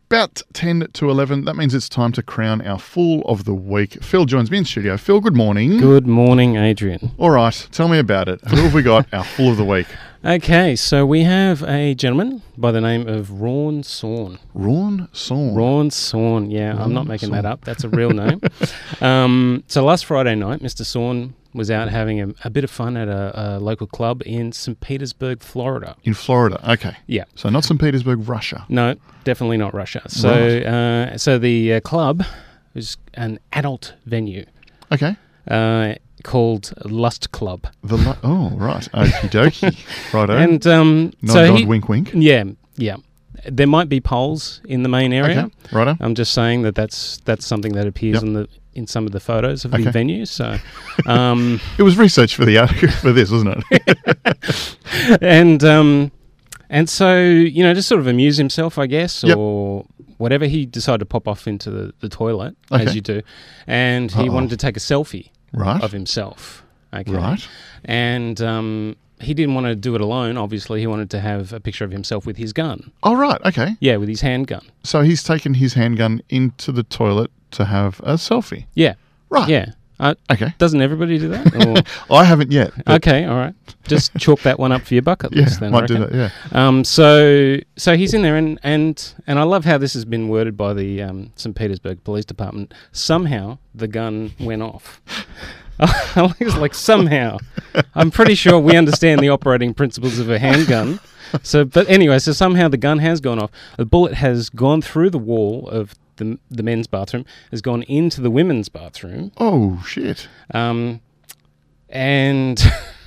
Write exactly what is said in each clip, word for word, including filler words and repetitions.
about ten to eleven. That means it's time to crown our Fool of the Week. Phil joins me in studio. Phil, good morning. Good morning, Adrian. All right, tell me about it. Who have we got, our Fool of the Week? Okay, so we have a gentleman by the name of Rawn Sawn. Rawn Sawn? Rawn Sawn, yeah, Rawn I'm not making Sawn. that up. That's a real name. um, so last Friday night, Mister Sawn was out having a, a bit of fun at a, a local club in Saint Petersburg, Florida. In Florida, okay. Yeah. So not Saint Petersburg, Russia. No, definitely not Russia. So, Right. uh, so the uh, club is an adult venue Okay. uh, called Lust Club. The lo- oh, right. Okie dokie. Righto. And um, nod, so nod, he, wink, wink. Yeah, yeah. There might be poles in the main area. Okay, righto. I'm just saying that that's that's something that appears Yep. in the in some of the photos of Okay. the venue. So, um, It was research for the article for this, wasn't it? and um, and so you know, just sort of amuse himself, I guess, Yep. or whatever. He decided to pop off into the, the toilet, Okay. as you do, and he Uh-oh. wanted to take a selfie Right. of himself. Okay. Right. And um, he didn't want to do it alone. Obviously, he wanted to have a picture of himself with his gun. Oh, right. Okay. Yeah, with his handgun. So he's taken his handgun into the toilet to have a selfie. Yeah. Right. Yeah. Uh, Okay. doesn't everybody do that? Or- I haven't yet. but okay, all right. Just chalk that one up for your bucket Yeah, list then. I might do reckon. that, yeah. Um, so, so he's in there, and, and, and I love how this has been worded by the um, Saint Petersburg Police Department. Somehow the gun went off. It's like somehow. I'm pretty sure we understand the operating principles of a handgun. So, but anyway, so somehow the gun has gone off. The bullet has gone through the wall of the the men's bathroom, has gone into the women's bathroom. Oh, shit. Um, and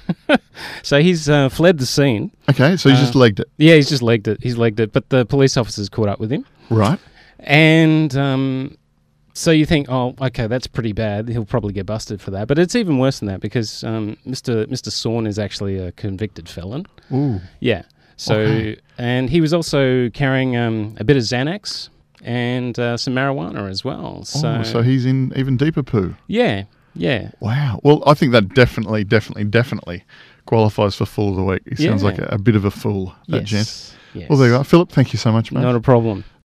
so he's uh, fled the scene. Okay, so he's Uh, just legged it. Yeah, he's just legged it. He's legged it. But the police officers caught up with him. Right. And um, so you think, oh, okay, that's pretty bad. He'll probably get busted for that. But it's even worse than that because um, Mister Mister Sawn is actually a convicted felon. Ooh. Yeah. So, Okay. and he was also carrying um, a bit of Xanax and uh, some marijuana as well. So, oh, so he's in even deeper poo. yeah, yeah. Wow. Well, I think that definitely, definitely, definitely qualifies for Fool of the Week. He sounds Yeah. like a, a bit of a fool, that yes. gent. Yes. Well, there you are. Philip, thank you so much, mate. Not a problem.